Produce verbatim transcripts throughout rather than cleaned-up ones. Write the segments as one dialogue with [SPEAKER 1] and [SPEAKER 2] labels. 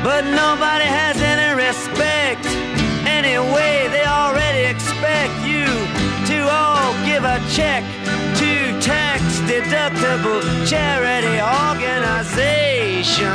[SPEAKER 1] but nobody has any respect. Anyway, they already expect you to all give a check to tax-deductible charity organization.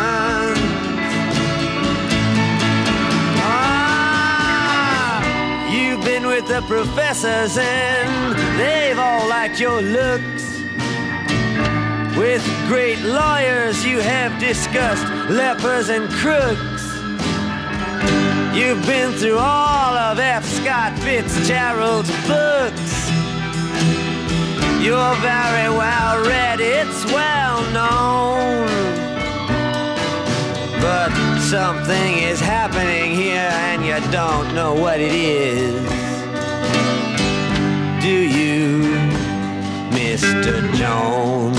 [SPEAKER 1] Ah, you've been with the professors and they've all liked your looks. With great lawyers you have discussed lepers and crooks. You've been through all of F. Scott Fitzgerald's books. You're very well read, it's well known. But something is happening here and you don't know what it is. Do you, Mister Jones?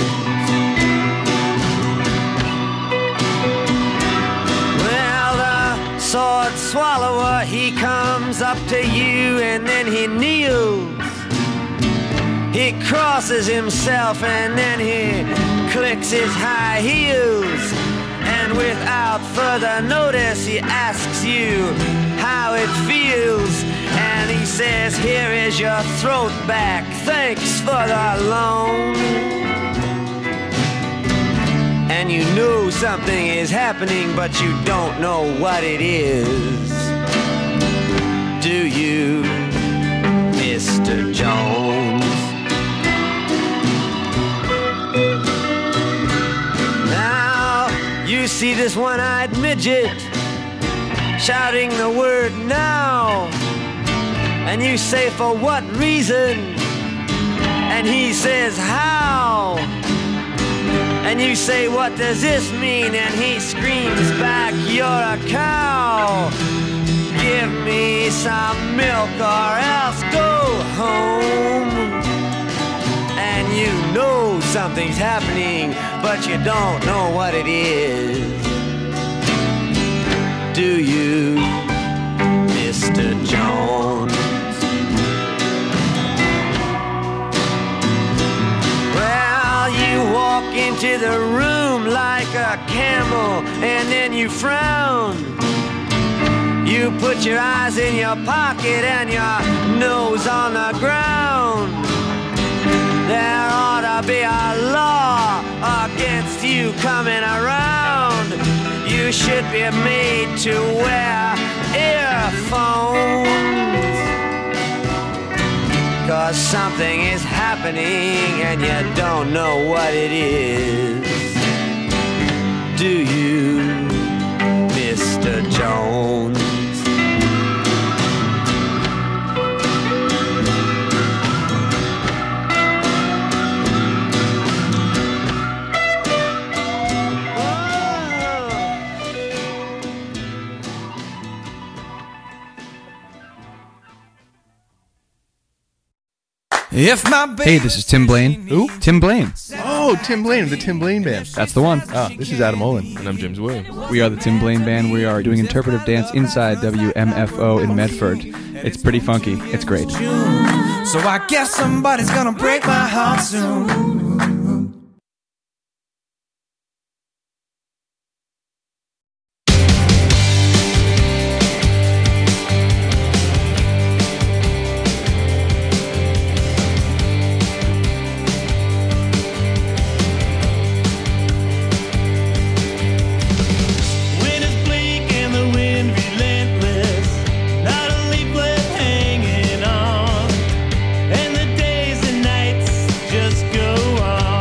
[SPEAKER 1] Sword swallower, he comes up to you and then he kneels. He crosses himself and then he clicks his high heels. And without further notice he asks you how it feels. And he says, here is your throat back, thanks for the loan. And you know something is happening, but you don't know what it is. Do you, Mister Jones? Now, you see this one-eyed midget shouting the word now. And you say, for what reason? And he says, how? And you say, what does this mean? And he screams back, you're a cow. Give me some milk or else go home. And you know something's happening, but you don't know what it is. Do you, Mister Jones? Walk into the room like a camel and then you frown. You put your eyes in your pocket and your nose on the ground. There ought to be a law against you coming around. You should be made to wear earphones. Cause something is happening and you don't know what it is. Do you, Mister Jones?
[SPEAKER 2] If my
[SPEAKER 3] Hey, this is Tim Blaine.
[SPEAKER 4] Who?
[SPEAKER 3] Tim Blaine.
[SPEAKER 4] Oh, Tim Blaine of the Tim Blaine Band.
[SPEAKER 3] That's the one.
[SPEAKER 4] Ah, this is Adam Olin.
[SPEAKER 5] And I'm James Williams.
[SPEAKER 3] We are the Tim Blaine Band. We are doing interpretive dance inside W M F O in Medford. It's pretty funky. It's great.
[SPEAKER 2] So I guess somebody's gonna break my heart soon.
[SPEAKER 6] Hanging on, and the days and nights just go on.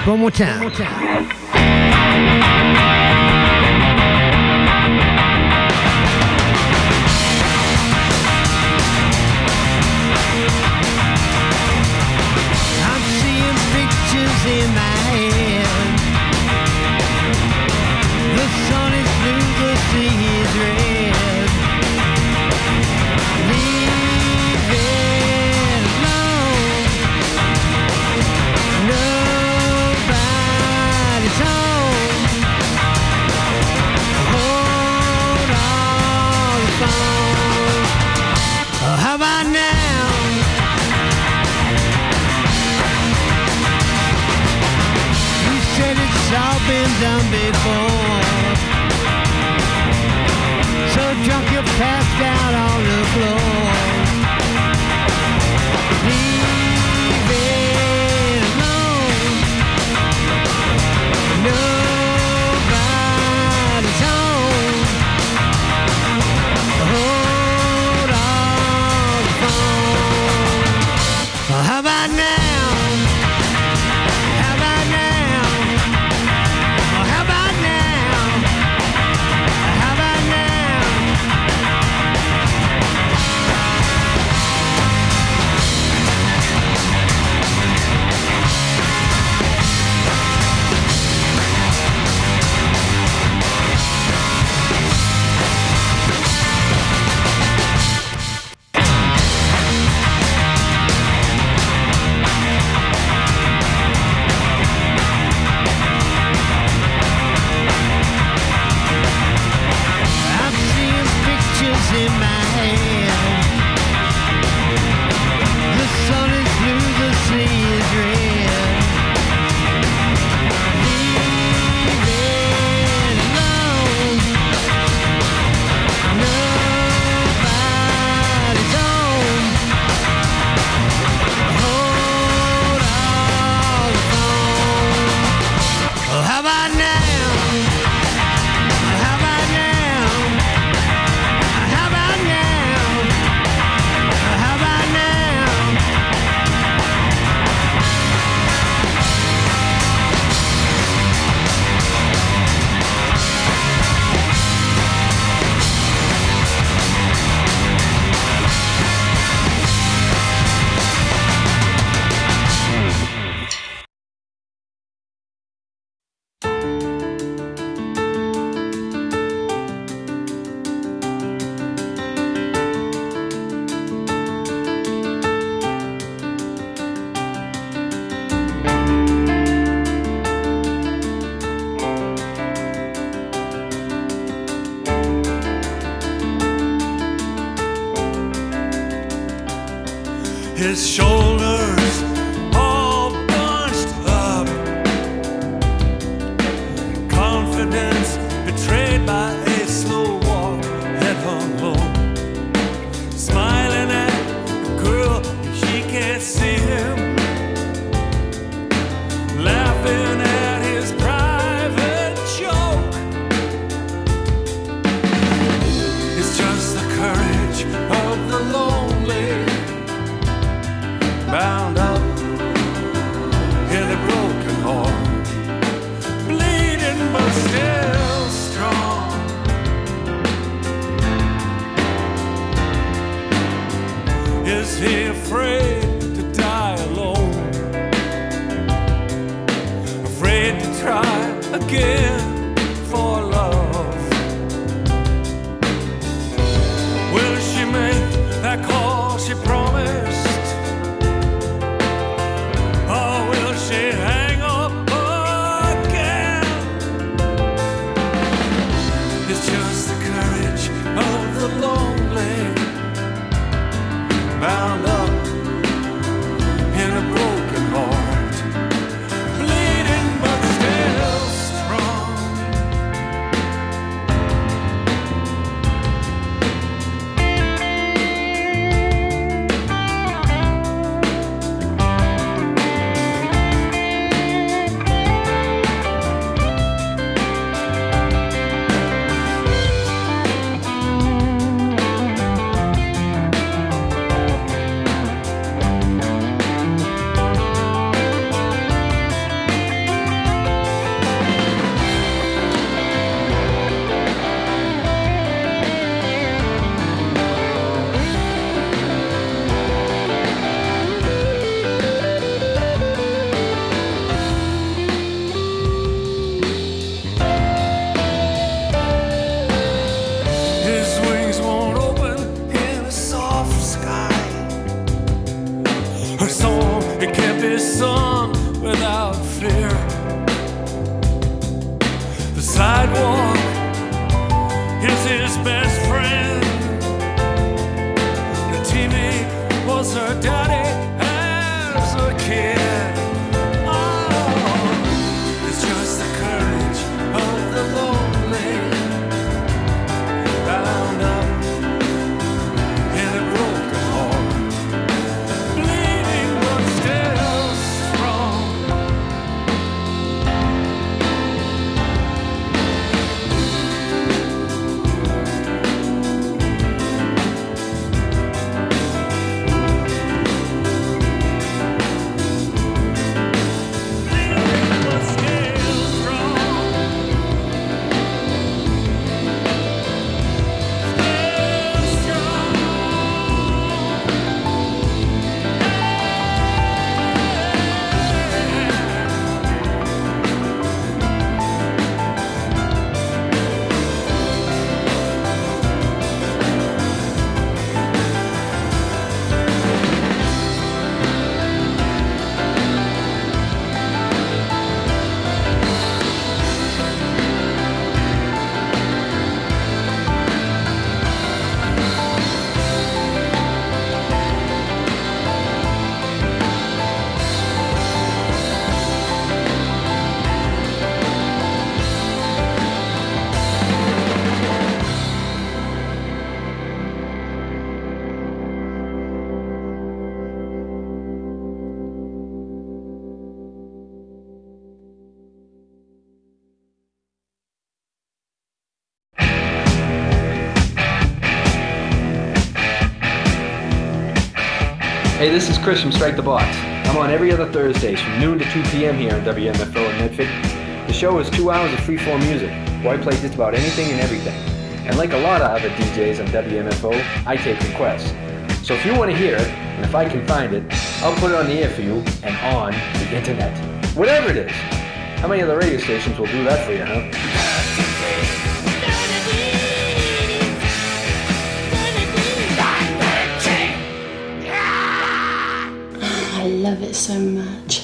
[SPEAKER 1] One more time. One more time. In my head, the sun is blue, the sea is red. Leave it alone. Nobody's home. Hold on the phone. Oh, how about now? It's all been done before. So drunk you passed out on the floor. Leave it alone. Nobody's home. Hold on the phone. Well, how about now? In my head, the sun is blue, the sea is red. Leave it alone. Nobody's home. Hold on the phone. Oh, how about now?
[SPEAKER 5] His shoulders all bunched up, confidence betrayed by a slow walk, head hung low, smiling at the girl, she can't see him, laughing at his private joke. It's just the courage of the lonely, bound up in a broken heart, bleeding but still strong. Is he afraid to die alone? Afraid to try again for love? Will she make that call she promised? She hang up again? It's just the courage of the lonely, bound up in a broken heart, bleeding but still strong. A song, it can't be sung without fear. The sidewalk is his best friend. The T V was her daddy as a kid. Oh, it's just the courage of the lonely, bound up in a broken heart, bleeding but still strong.
[SPEAKER 6] Hey, this is Chris from Strike the Box. I'm on every other Thursdays from noon to two p.m. here on W M F O in Medford. The show is two hours of free-form music, where I play just about anything and everything. And like a lot of other D Js on W M F O, I take requests. So if you want to hear it, and if I can find it, I'll put it on the air for you and on the internet. Whatever it is. How many other radio stations will do that for you, huh?
[SPEAKER 7] I love it so much.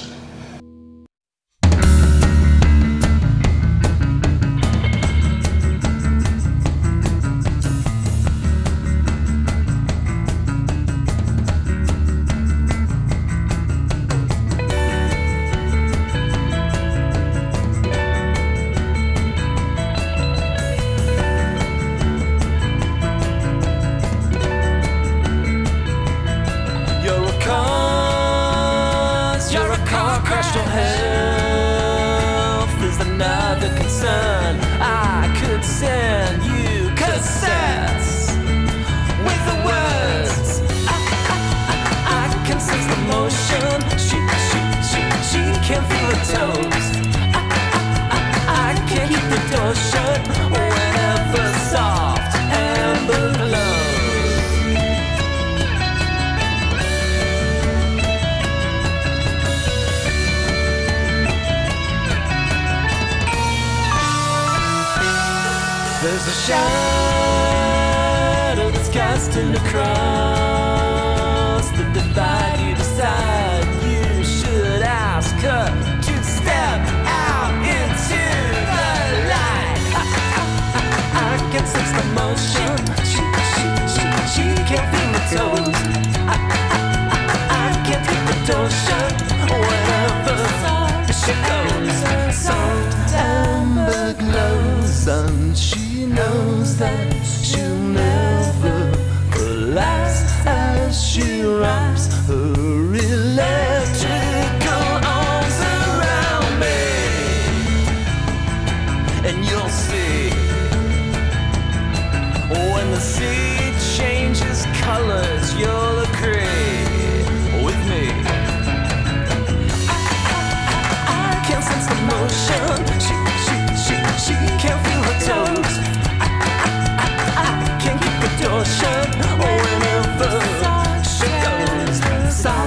[SPEAKER 5] There's a shadow that's casting across the divide. You decide you should ask her to step out into the light. I, I, I, I can sense the motion. She, she, she, she can't feel the toes. I, I, I, I can't keep the door shut wherever she goes. So amber glows and she knows that she'll never collapse as she wraps her electrical arms around me. And you'll see when the sea changes colors, you'll agree with me. I, I, I, I can sense the motion. She, she, she, she can't feel her toes. Door shut whenever she goes.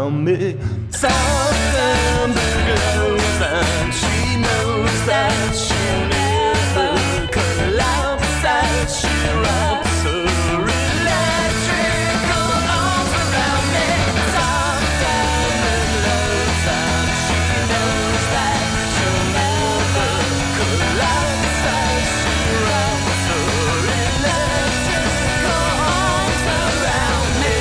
[SPEAKER 5] around me. Something glows and she knows that she'll never collapse as she wraps her electrical arms around me. Something glows and she knows that she'll never collapse as she wraps her electrical arms around me.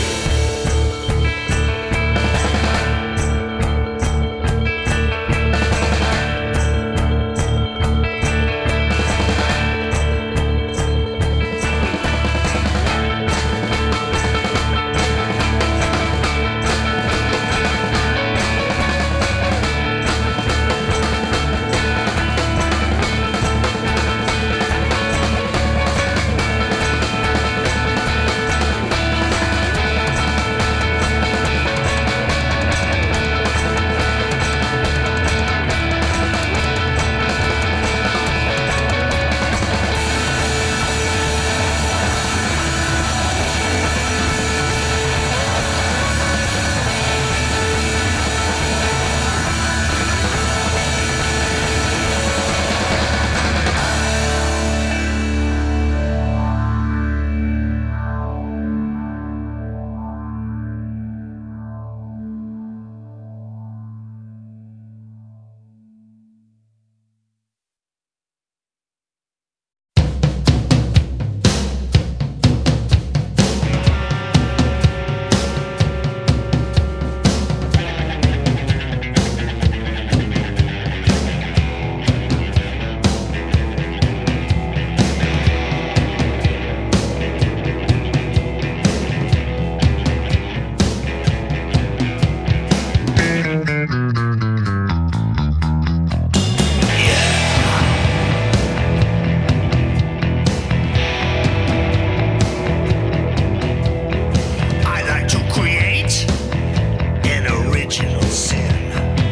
[SPEAKER 5] I like to create an original sin.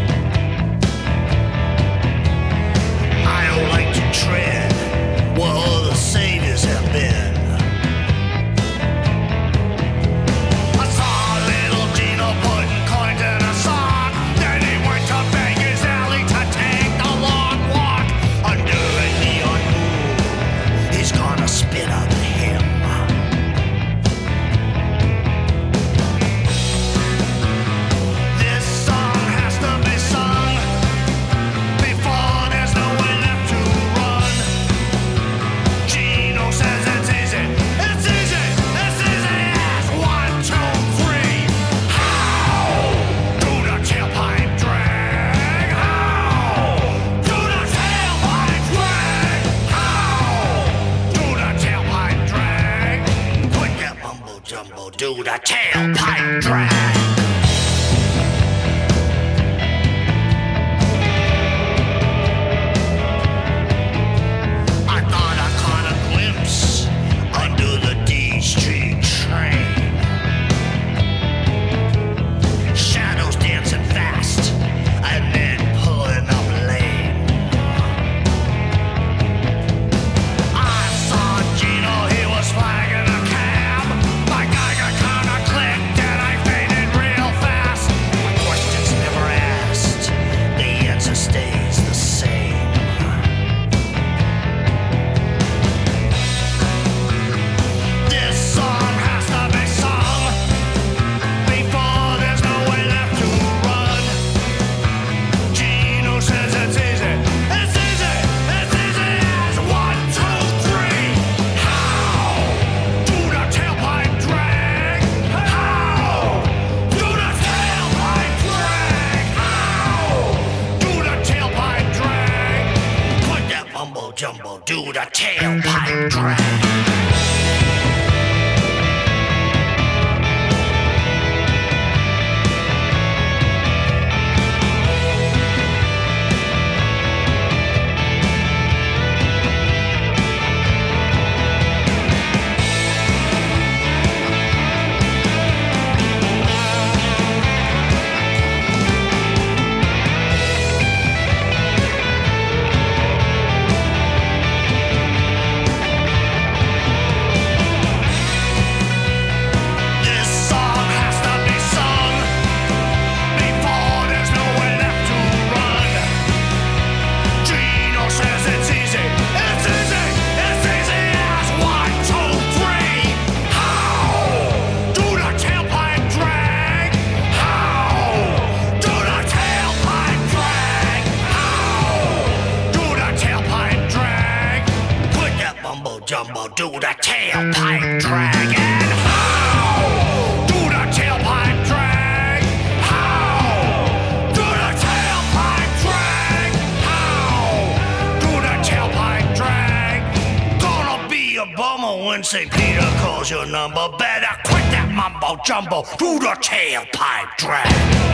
[SPEAKER 5] I don't like to tread where other saviors have been. I saw little Gino putting coins in a sock. Then he went to Vegas Alley to take the long walk. Under a neon moon, he's gonna spit out the hymn. This song has to be sung before there's nowhere left to run. Gino says it's easy, it's easy, it's easy as one, two, three. How do the tailpipe drag? How do the tailpipe drag? How do the tailpipe drag? Put that mumbo jumbo, do the tailpipe drag. I thought I caught a glimpse under the D Street train. Shadows dancing fast and then pulling up lane. I saw Gino, he was flagging a cab. My Geiger counter clicked and I faded real fast. My questions never asked, the answer stays the same. This song has to be sung before there's nowhere left to run. Gino says it's easy, it's easy, it's easy as one, two, three. How do the tailpipe drag? How do the tailpipe drag? How do the tailpipe drag? Put that mumbo jumbo, do the tailpipe drag.
[SPEAKER 8] tailpipe drag? And how do the tailpipe drag? How do the tailpipe drag? How do the tailpipe drag? Gonna be a bummer when Saint Peter calls your number. Better quit that mumbo jumbo. Do the tailpipe drag.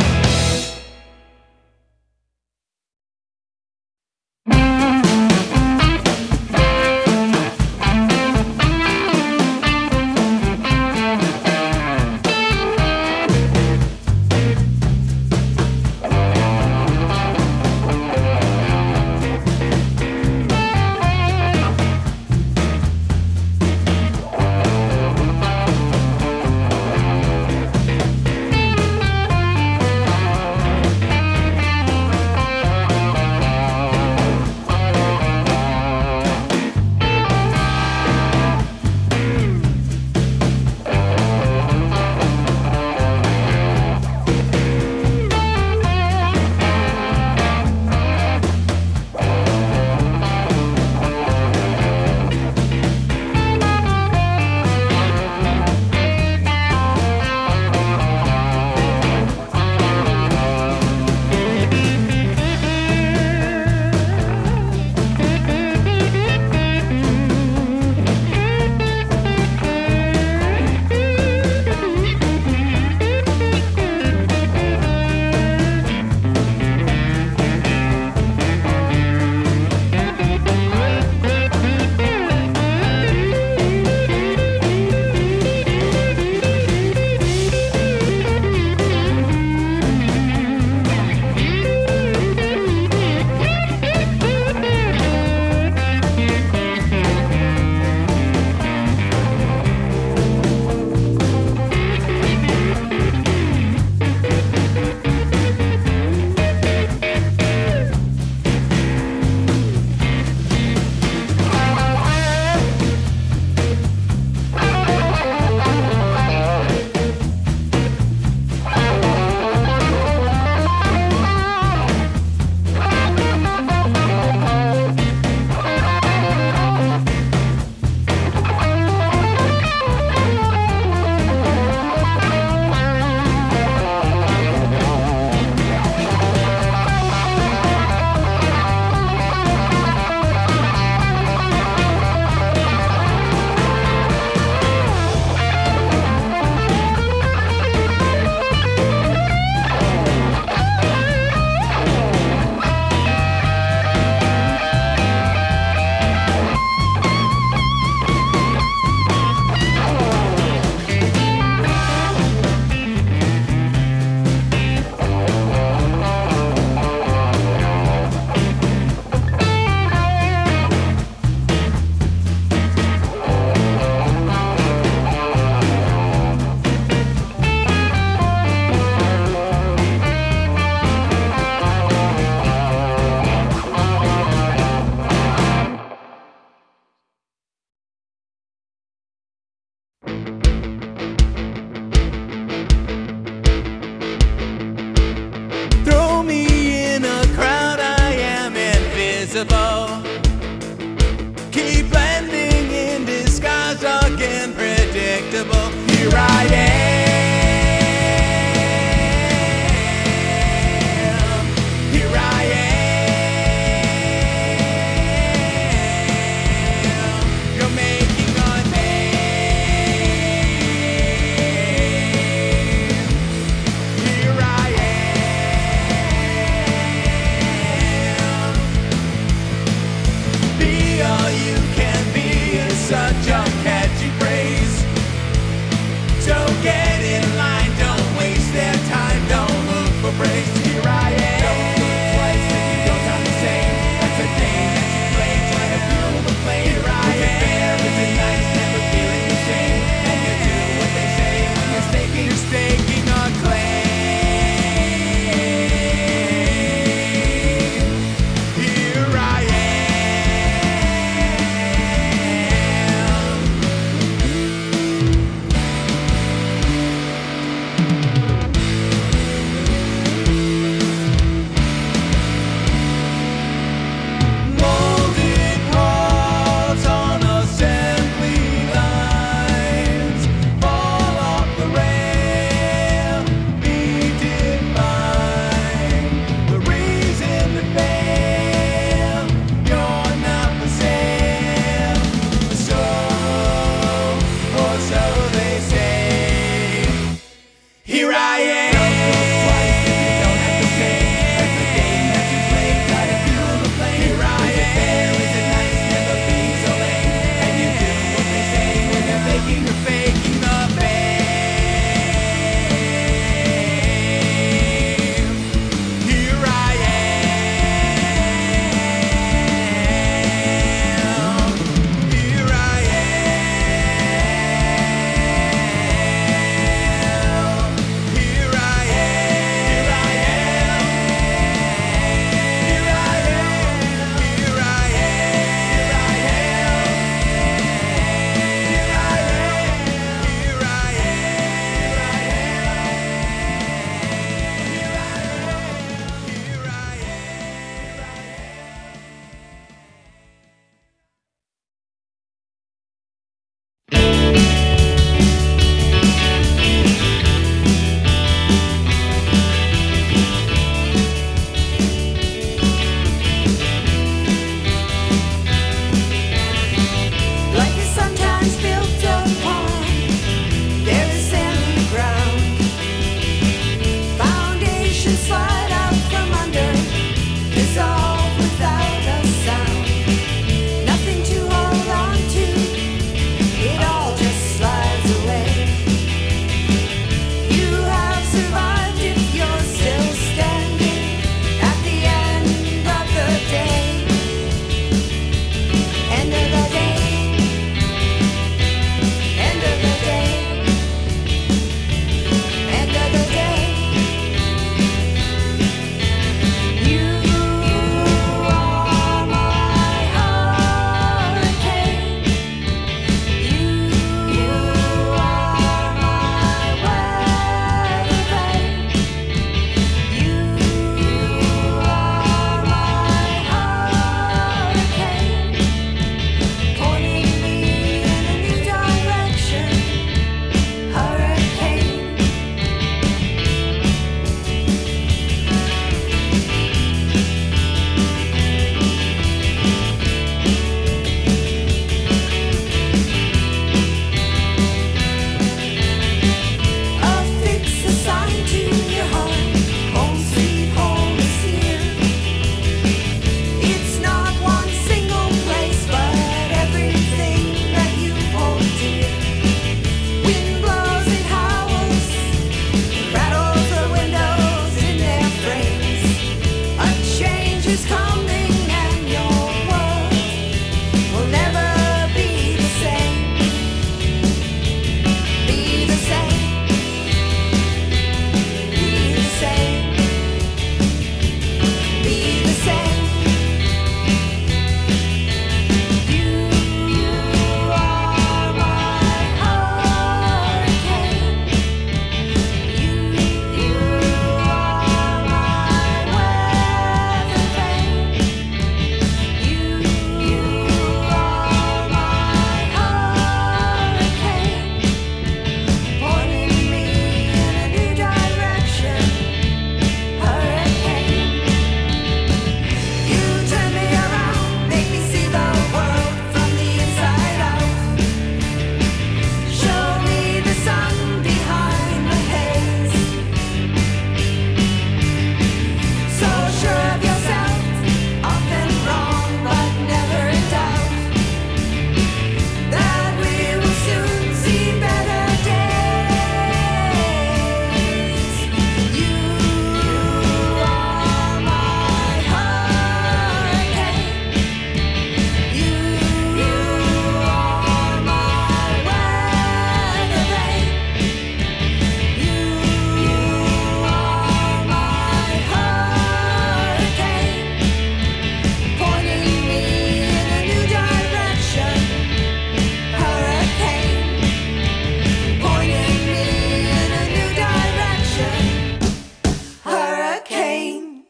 [SPEAKER 5] hurricane.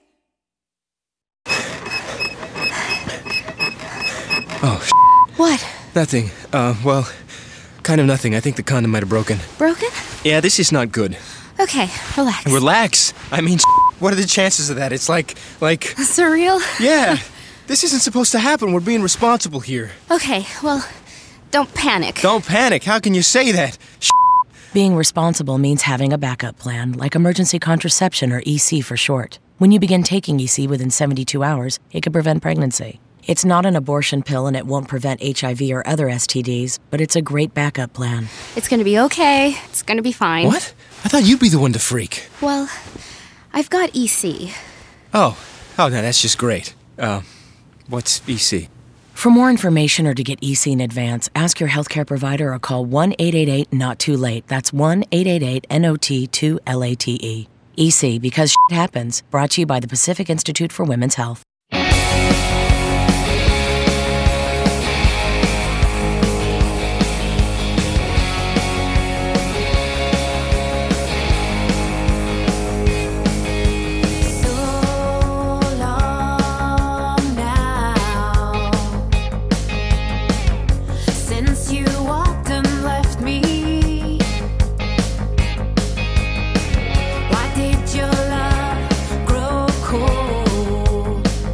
[SPEAKER 9] Oh,
[SPEAKER 10] What?
[SPEAKER 9] nothing. Uh, well, kind of nothing. I think the condom might have broken.
[SPEAKER 10] Broken?
[SPEAKER 9] Yeah, this is not good.
[SPEAKER 10] Okay, relax.
[SPEAKER 9] Relax. I mean, what are the chances of that? It's like, like...
[SPEAKER 10] Surreal?
[SPEAKER 9] Yeah. This isn't supposed to happen. We're being responsible here.
[SPEAKER 10] Okay, well, don't panic.
[SPEAKER 9] Don't panic. How can you say that?
[SPEAKER 11] Being responsible means having a backup plan, like emergency contraception, or E C for short. When you begin taking E C within seventy-two hours, it could prevent pregnancy. It's not an abortion pill and it won't prevent H I V or other S T Ds, but it's a great backup plan.
[SPEAKER 10] It's gonna be okay. It's gonna be fine.
[SPEAKER 9] What? I thought you'd be the one to freak.
[SPEAKER 10] Well, I've got E C.
[SPEAKER 9] Oh. Oh, no, that's just great. Uh, what's E C?
[SPEAKER 11] For more information or to get E C in advance, ask your healthcare provider or call one eight eight eight not too late. That's one eight eight eight N O T two L A T E. E C, because shit happens. Brought to you by the Pacific Institute for Women's Health.
[SPEAKER 5] Why did your love grow cold?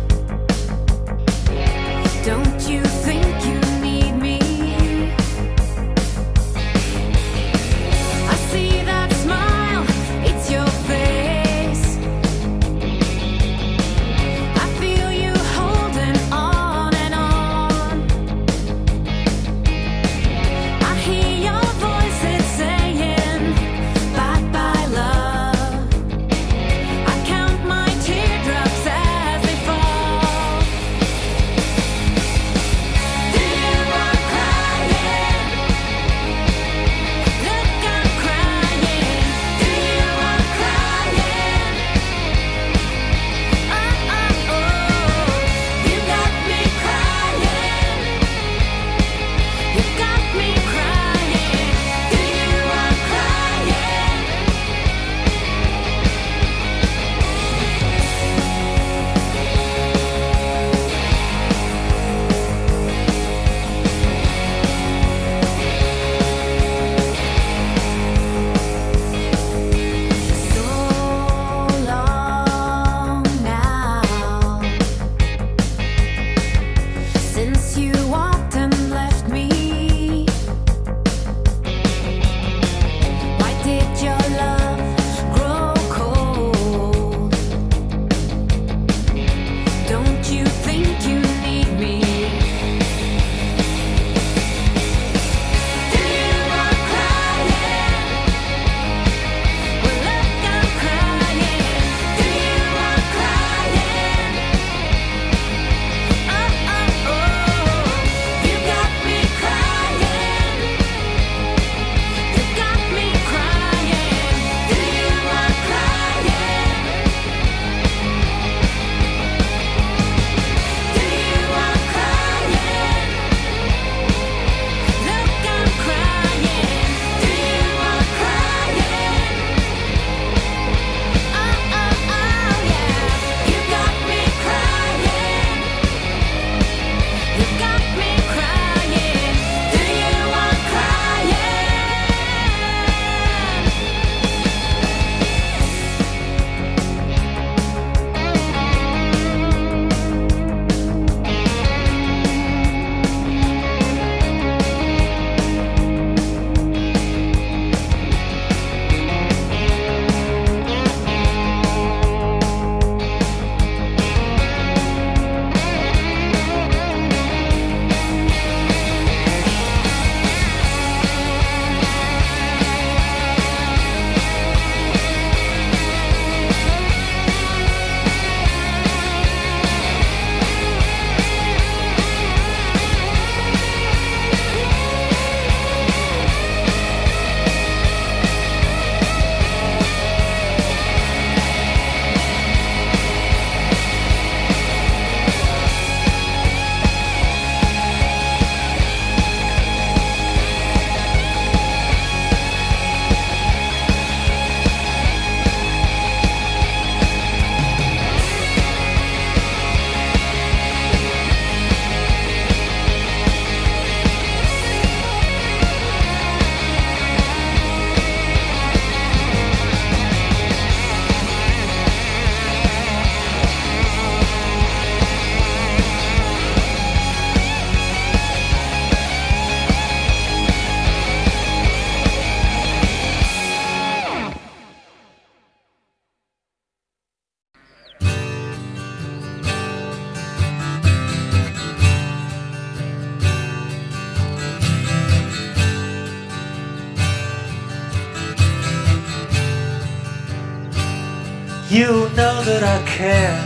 [SPEAKER 1] You know that I care.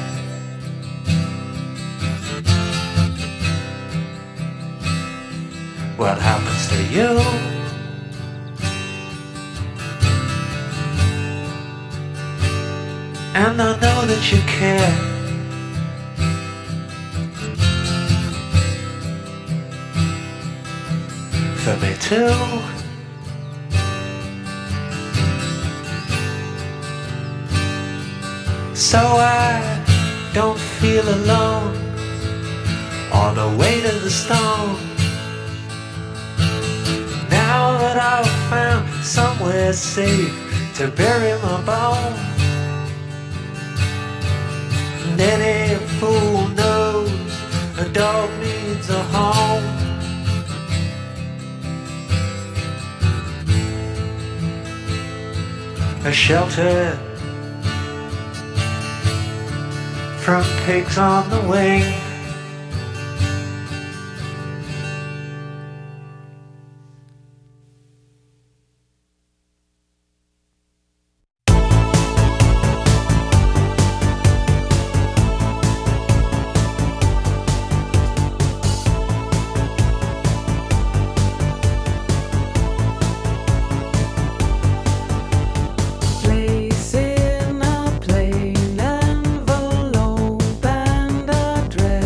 [SPEAKER 1] What happens to you? And I know that you care. For me too. So I don't feel alone on the way to the stone. Now that I've found somewhere safe to bury my bones, and any fool knows a dog needs a home. A shelter from pigs on the wing.
[SPEAKER 5] Place in a plain envelope and address.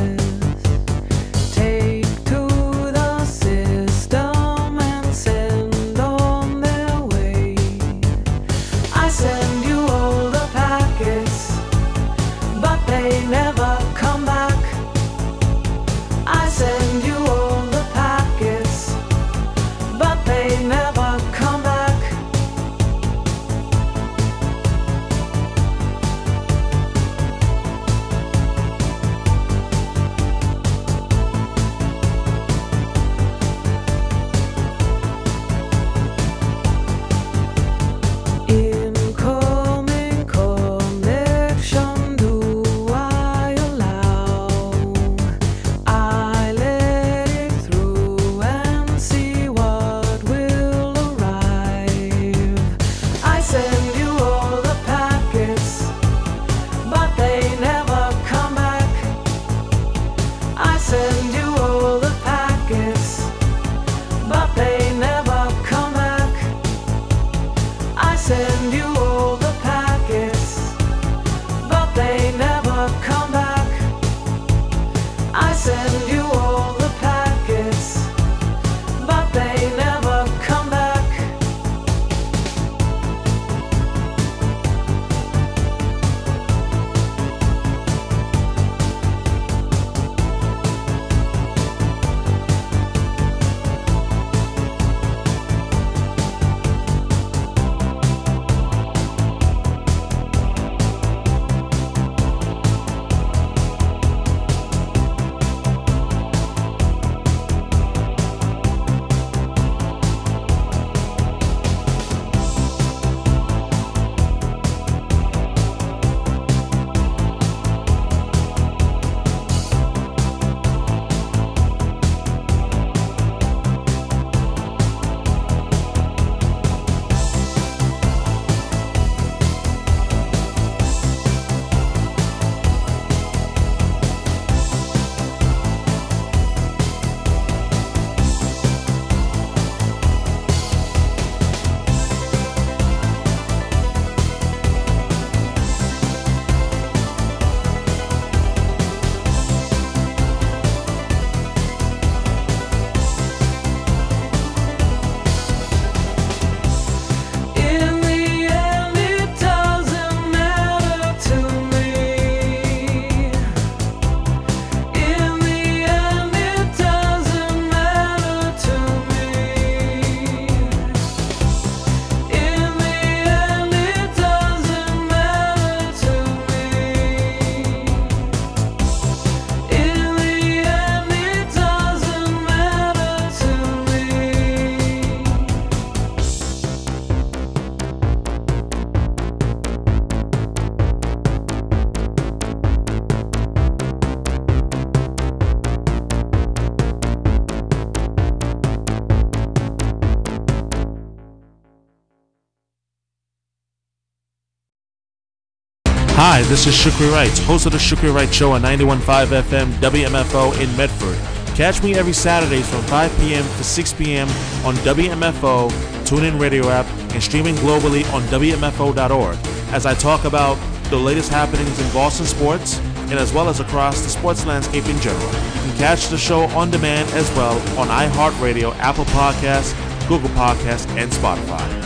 [SPEAKER 12] Hi, this is Shukri Wright, host of the Shukri Wright Show on ninety-one point five F M W M F O in Medford. Catch me every Saturdays from five p.m. to six p.m. on W M F O, TuneIn Radio app, and streaming globally on W M F O dot org as I talk about the latest happenings in Boston sports and as well as across the sports landscape in general. You can catch the show on demand as well on iHeartRadio, Apple Podcasts, Google Podcasts, and Spotify.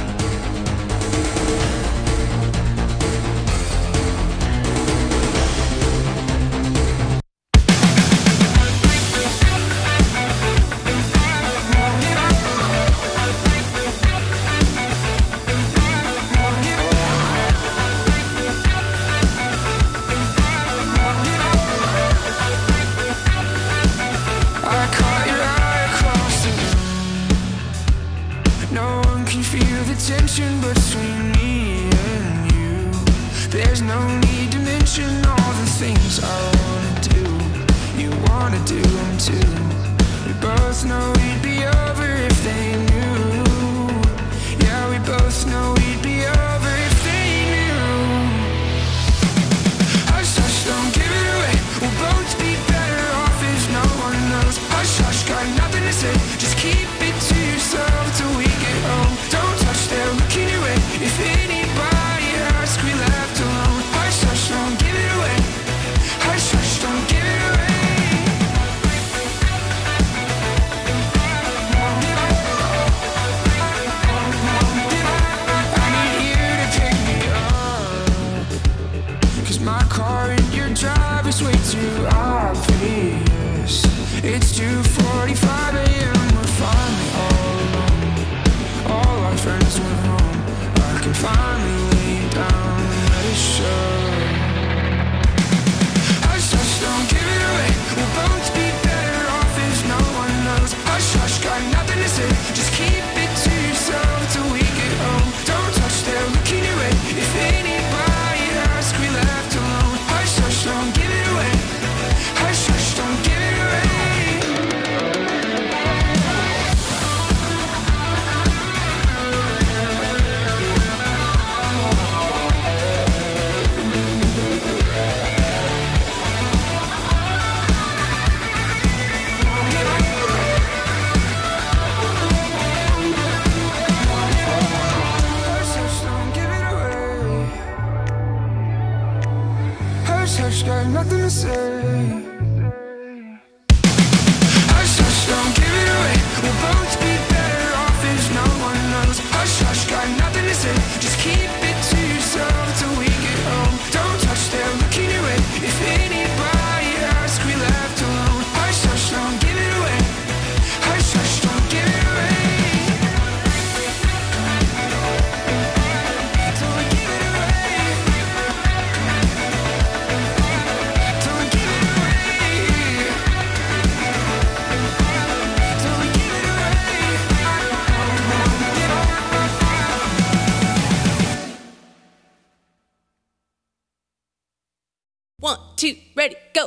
[SPEAKER 13] two, ready, go.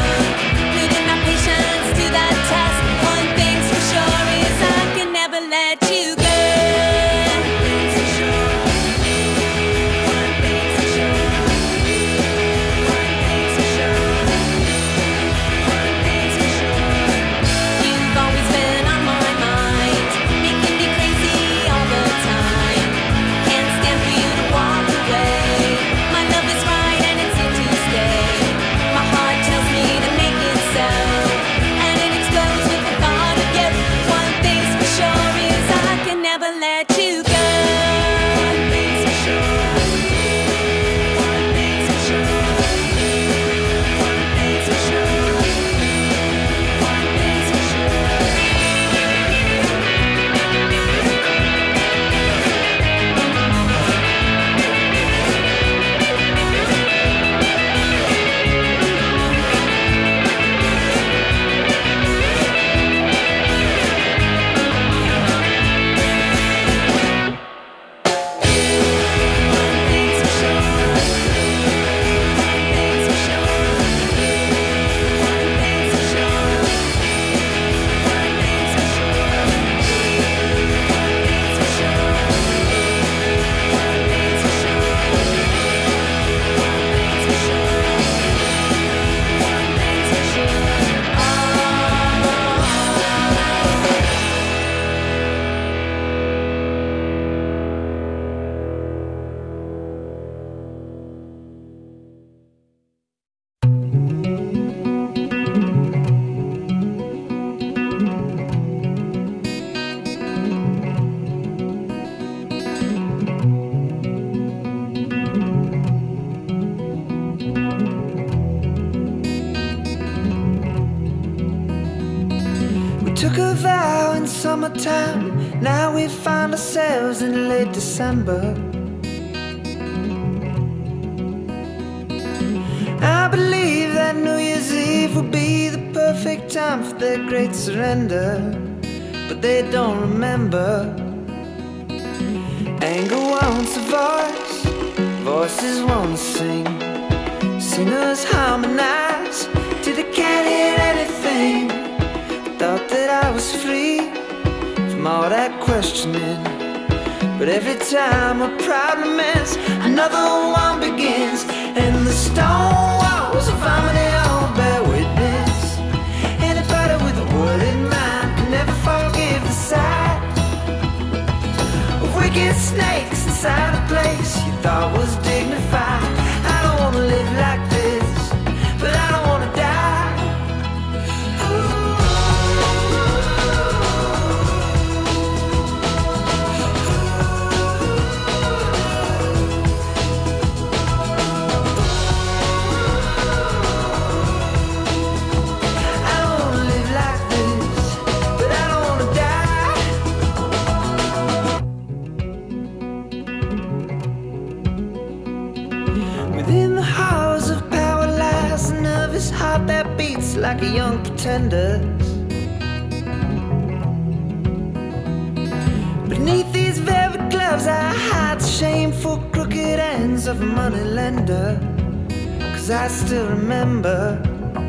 [SPEAKER 13] Let
[SPEAKER 14] took a vow in summertime. Now we find ourselves in late December. I believe that New Year's Eve will be the perfect time for their great surrender, but they don't remember. Anger wants a voice, voices want to sing. Singers harmonize till they can't hear anything. Thought that I was free from all that questioning, but every time a problem ends, another one begins. And the stone walls of harmony all bear witness. Anybody with a word in mind can never forgive the sight of wicked snakes inside a place you thought was dignified. I don't wanna live like this, but I don't wanna die. Heart that beats like a young pretender's. Beneath these velvet gloves I hide the shameful crooked ends of a money lender. Cause I still remember.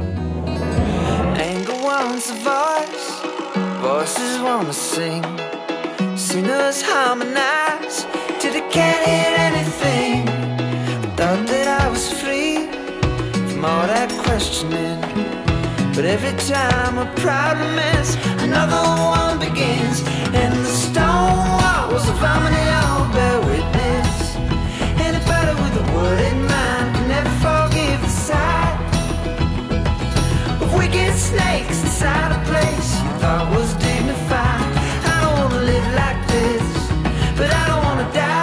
[SPEAKER 14] Anger wants a voice, voices wanna sing. Singers harmonize till they can't hear anything. Thought that I was free from all that questioning, but every time a problem ends, another one begins. And the stone walls of harmony all bear witness. Anybody with a word in mind can never forgive the sight of wicked snakes inside a place you thought was dignified. I don't wanna live like this, but I don't wanna die.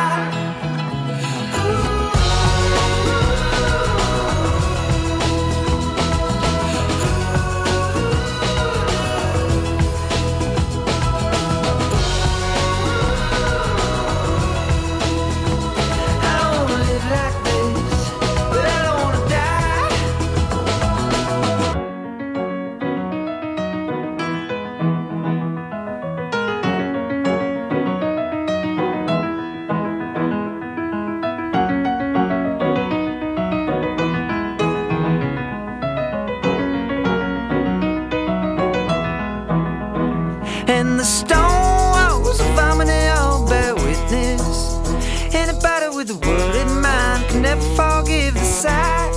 [SPEAKER 14] And the stone walls of harmony all bear witness. Anybody with a word in mind can never forgive the sight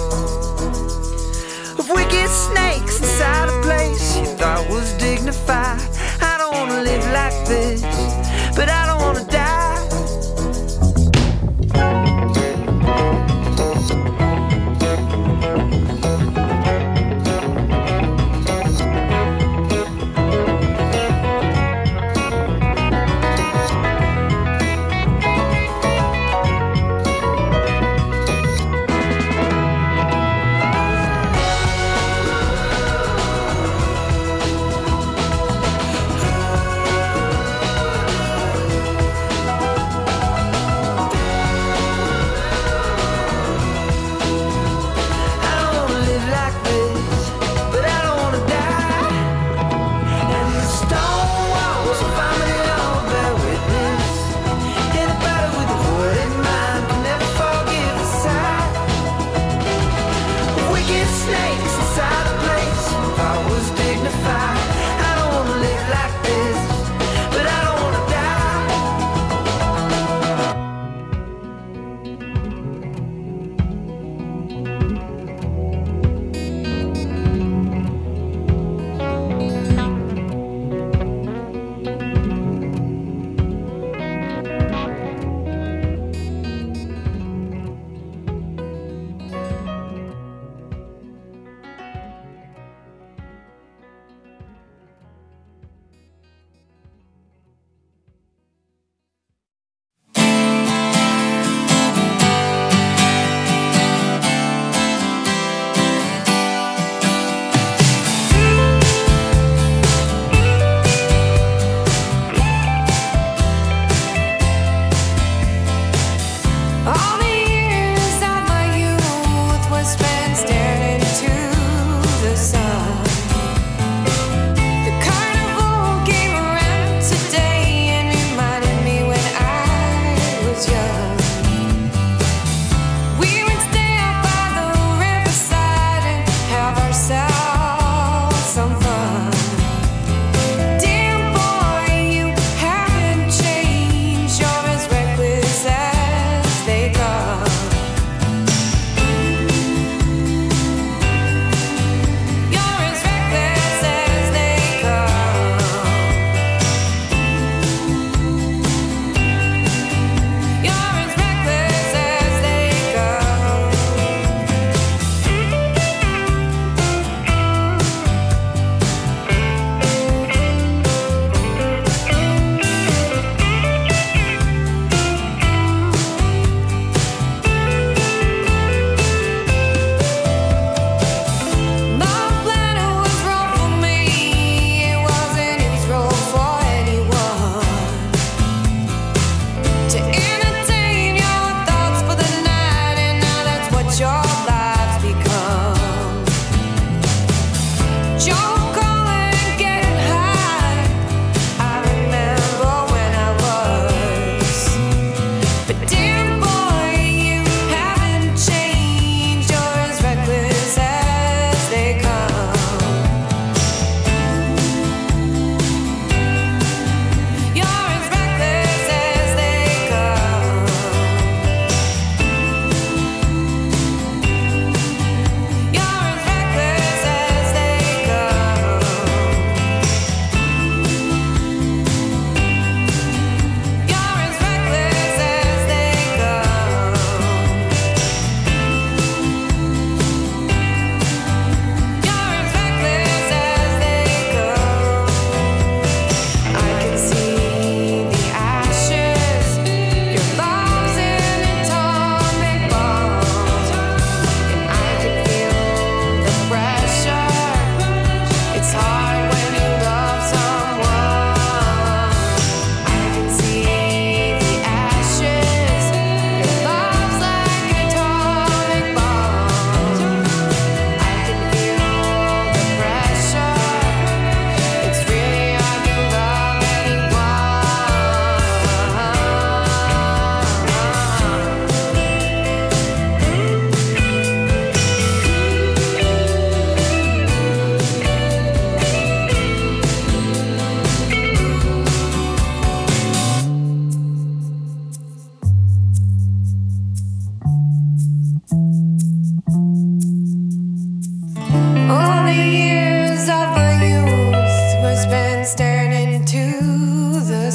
[SPEAKER 14] of wicked snakes inside a place you thought was dignified. I don't wanna live like this, but I don't wanna die.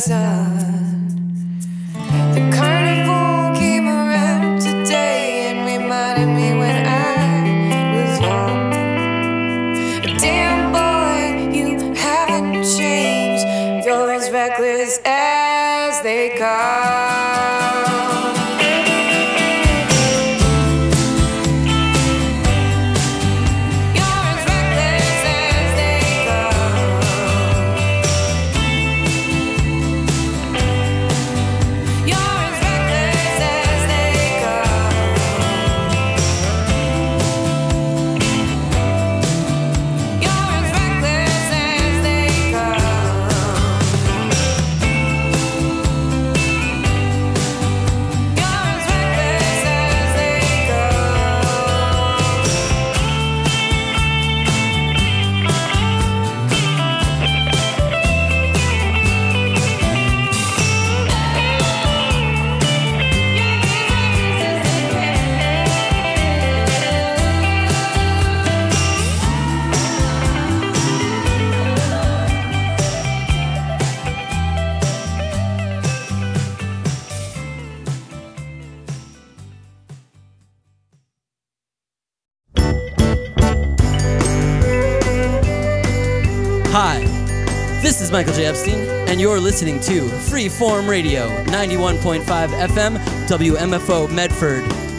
[SPEAKER 15] sun. The carnival came around today and reminded me when I was young. Damn boy, you haven't changed. You're as reckless as they come.
[SPEAKER 16] Hi, this is Michael J. Epstein, and you're listening to Freeform Radio, ninety-one point five F M, W M F O Medford.